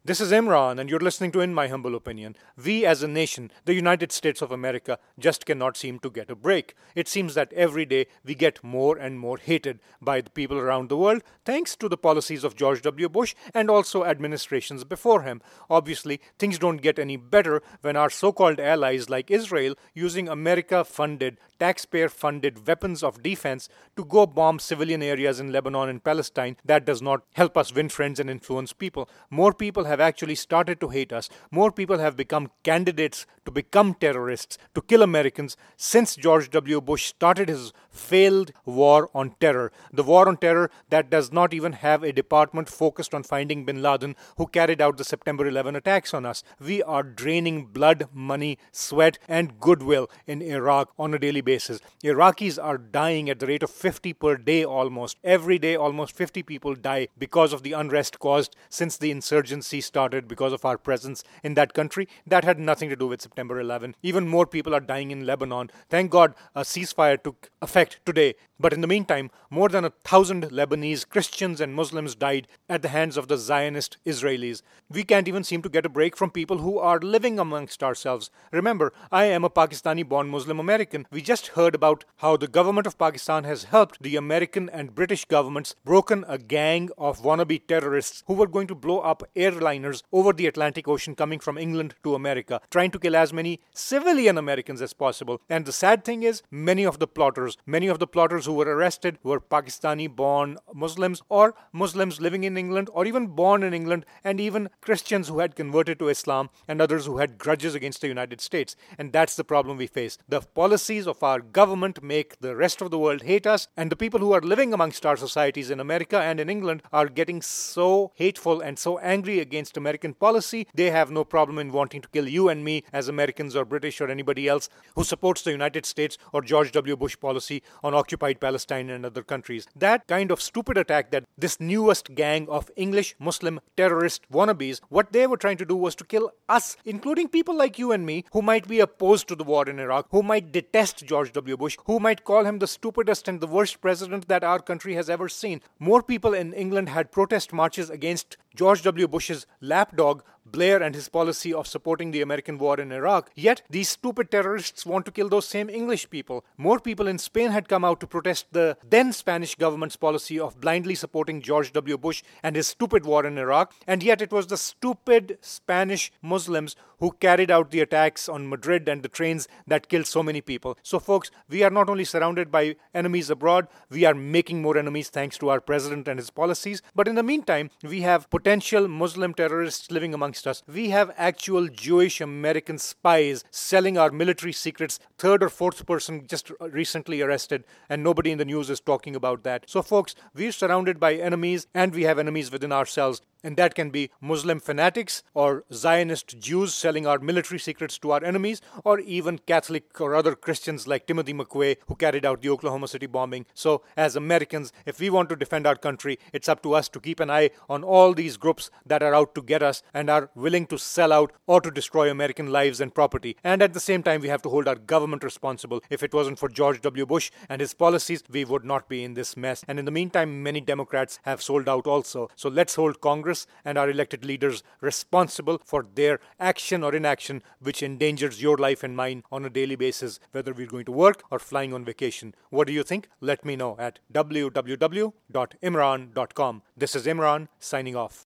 This is Imran, and you're listening to In My Humble Opinion. We as a nation, the United States of America, just cannot seem to get a break. It seems that every day we get more and more hated by the people around the world, thanks to the policies of George W. Bush and also administrations before him. Obviously, things don't get any better when our so called allies like Israel, using America funded, taxpayer funded weapons of defense to go bomb civilian areas in Lebanon and Palestine. That does not help us win friends and influence people. More people have actually started to hate us. More people have become candidates to become terrorists, to kill Americans, since George W. Bush started his failed war on terror. The war on terror that does not even have a department focused on finding bin Laden, who carried out the September 11 attacks on us. We are draining blood, money, sweat, and goodwill in Iraq on a daily basis. Iraqis are dying at the rate of 50 per day almost. Every day, almost 50 people die because of the unrest caused since the insurgency started because of our presence in that country. That had nothing to do with September 11. Even more people are dying in Lebanon. Thank God a ceasefire took effect today. But in the meantime, more than 1,000 Lebanese Christians and Muslims died at the hands of the Zionist Israelis. We can't even seem to get a break from people who are living amongst ourselves. Remember, I am a Pakistani-born Muslim American. We just heard about how the government of Pakistan has helped the American and British governments broken a gang of wannabe terrorists who were going to blow up airliners over the Atlantic Ocean coming from England to America, trying to kill as many civilian Americans as possible. And the sad thing is, many of the plotters who were arrested were Pakistani-born Muslims or Muslims living in England or even born in England, and even Christians who had converted to Islam and others who had grudges against the United States. And that's the problem we face. The policies of our government make the rest of the world hate us, and the people who are living amongst our societies in America and in England are getting so hateful and so angry against American policy, they have no problem in wanting to kill you and me as Americans or British or anybody else who supports the United States or George W. Bush policy on occupied Palestine and other countries. That kind of stupid attack that this newest gang of English Muslim terrorist wannabes, what they were trying to do was to kill us, including people like you and me who might be opposed to the war in Iraq, who might detest George W. Bush, who might call him the stupidest and the worst president that our country has ever seen. More people in England had protest marches against George W. Bush's lapdog, Blair, and his policy of supporting the American war in Iraq. Yet, these stupid terrorists want to kill those same English people. More people in Spain had come out to protest the then Spanish government's policy of blindly supporting George W. Bush and his stupid war in Iraq. And yet, it was the stupid Spanish Muslims who carried out the attacks on Madrid and the trains that killed so many people. So, folks, we are not only surrounded by enemies abroad, we are making more enemies thanks to our president and his policies. But in the meantime, we have potential Muslim terrorists living amongst us. We have actual Jewish American spies selling our military secrets. Third or fourth person just recently arrested, and nobody in the news is talking about that. So, folks, we're surrounded by enemies, and we have enemies within ourselves. And that can be Muslim fanatics or Zionist Jews selling our military secrets to our enemies, or even Catholic or other Christians like Timothy McVeigh who carried out the Oklahoma City bombing. So as Americans, if we want to defend our country, it's up to us to keep an eye on all these groups that are out to get us and are willing to sell out or to destroy American lives and property. And at the same time, we have to hold our government responsible. If it wasn't for George W. Bush and his policies, we would not be in this mess. And in the meantime, many Democrats have sold out also. So let's hold Congress and our elected leaders responsible for their action or inaction, which endangers your life and mine on a daily basis, whether we're going to work or flying on vacation. What do you think? Let me know at www.imran.com. This is Imran signing off.